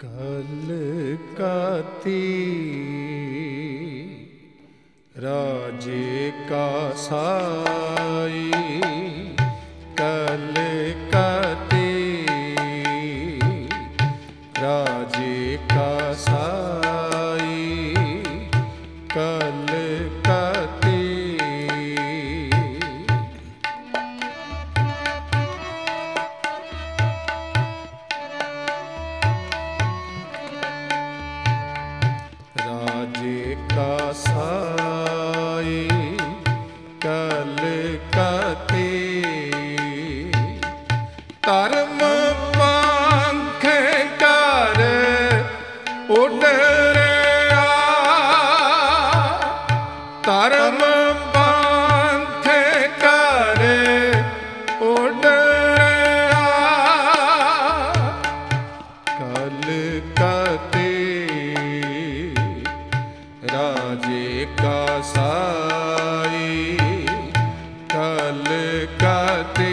कलकती राजे का साई, कलकती राजे का साई, कलकती राजे का साई, कलकती धर्म पंख कर उड़ रहा, धर्म पंथ कर उड़ रहा, कलकती राजे का साई, कलकती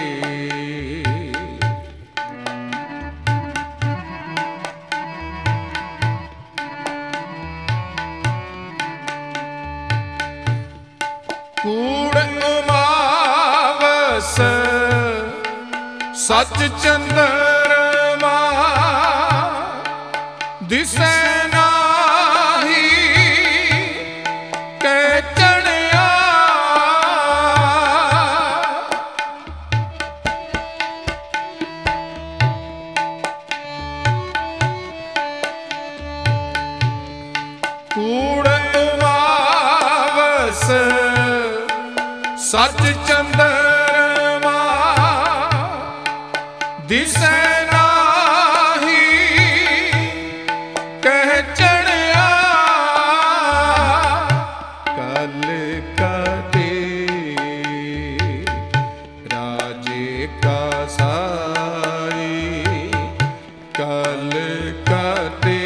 कूड़ उमावस सच चंद्रमा दिसै नाही कै चढ़िया, कूड़ उमावस सच चंद्रमा दिसै नाही कह चढ़िया, कलकती राजे का साई, कलकती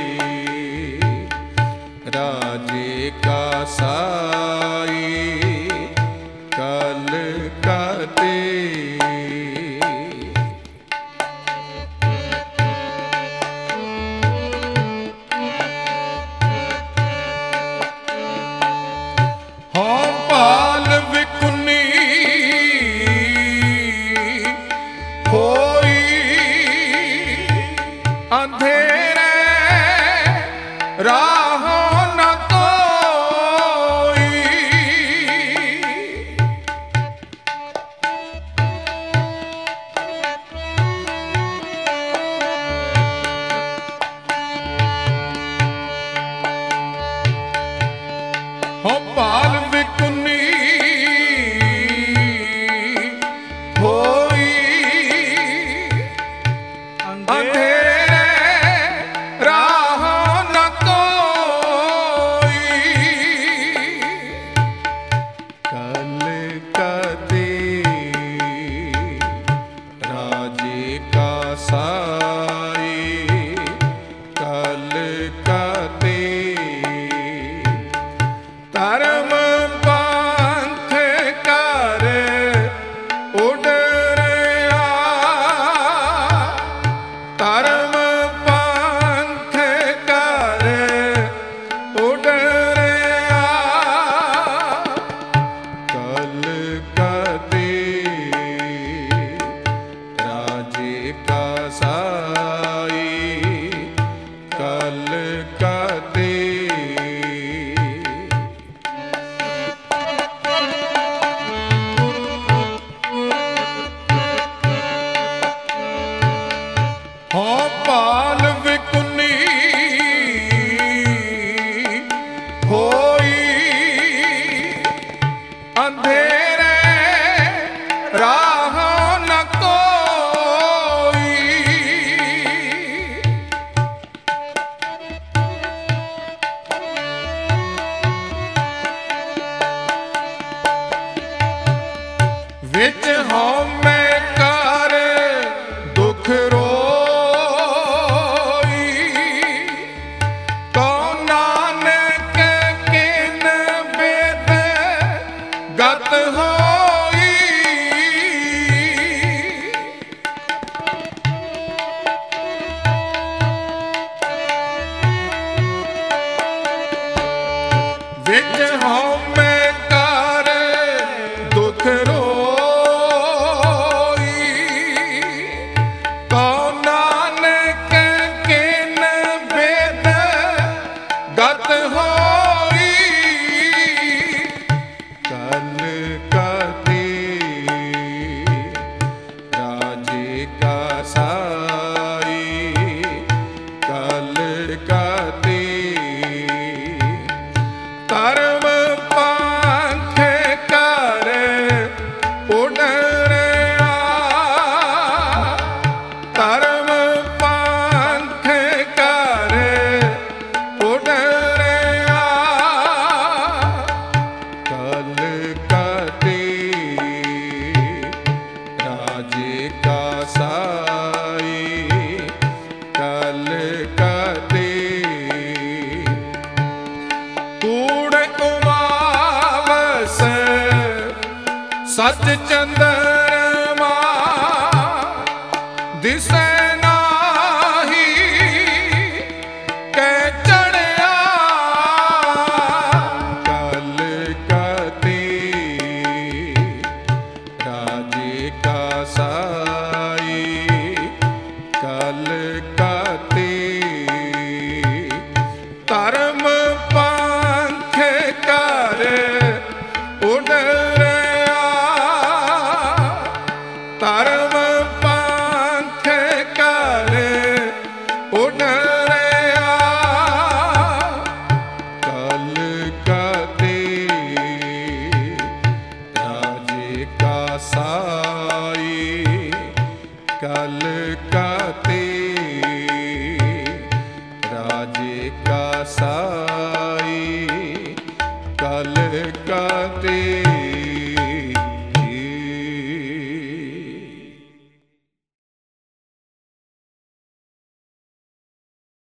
राजे का साई, कलकती हाँ पाल विकुनी होई अंधेरे राहों न कोई, हो पाल विकुनी होई अंधेरे राहों न कोई, कलकती राजे का साई, कलकती धर्म पंथ कर उड़ रहा, धर्म पंथ कर उड़ रहा, कलकती राजे का साई, कलकती हाँ पाल विकुनी होई अंधेरे राहों न कोई, विच हौं मैं कर दुख रो अस्त चंद्रमा दिसै नाही, कै चढ़या कलकती राजे का साई, कलकती धर्म पंथ कर उड़ रहा, धर्म पंथ कर उड़ रहा, कलकती राजे का साई, कलकती राजे का साई, कलकती।